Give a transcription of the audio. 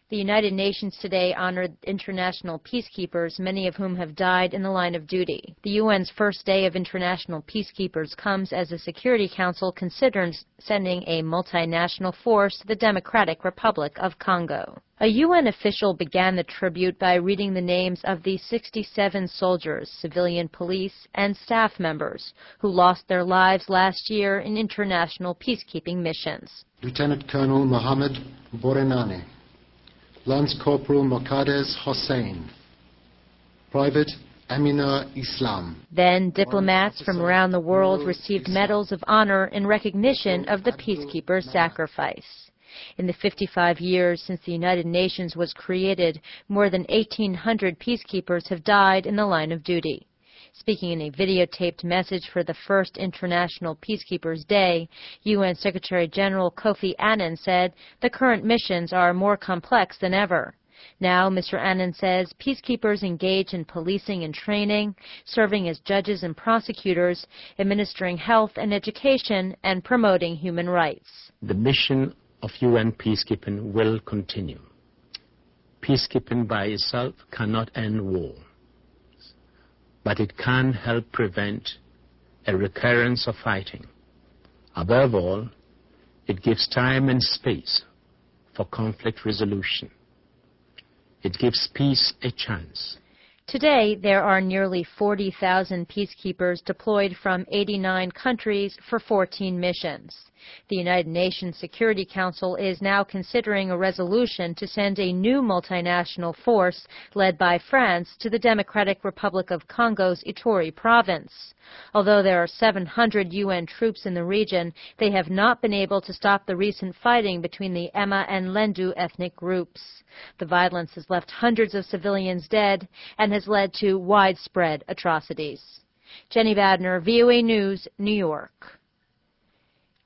The United Nations today honored international peacekeepers, many of whom have died in the line of duty. The UN's first day of international peacekeepers comes as the Security Council considers sending a multinational force to the Democratic Republic of Congo. A UN official began the tribute by reading the names of the 67 soldiers, civilian police, and staff members who lost their lives last year in international peacekeeping missions. Lieutenant Colonel Mohammed Borenane, Lance Corporal Mokades Hossein, Private Amina Islam. Then diplomats from around the world received medals of honor in recognition of the peacekeepers' sacrifice. In the 55 years since the United Nations was created, more than 1,800 peacekeepers have died in the line of duty. Speaking in a videotaped message for the first International Peacekeepers Day, UN Secretary General Kofi Annan said the current missions are more complex than ever. Now, Mr. Annan says peacekeepers engage in policing and training, serving as judges and prosecutors, administering health and education, and promoting human rights. The mission of UN peacekeeping will continue. Peacekeeping by itself cannot end war, but it can help prevent a recurrence of fighting. Above all, it gives time and space for conflict resolution. It gives peace a chance. Today, there are nearly 40,000 peacekeepers deployed from 89 countries for 14 missions. The United Nations Security Council is now considering a resolution to send a new multinational force led by France to the Democratic Republic of Congo's Ituri province. Although there are 700 UN troops in the region, they have not been able to stop the recent fighting between the Emma and Lendu ethnic groups. The violence has left hundreds of civilians dead and has led to widespread atrocities. Jenny Badner, VOA News, New York.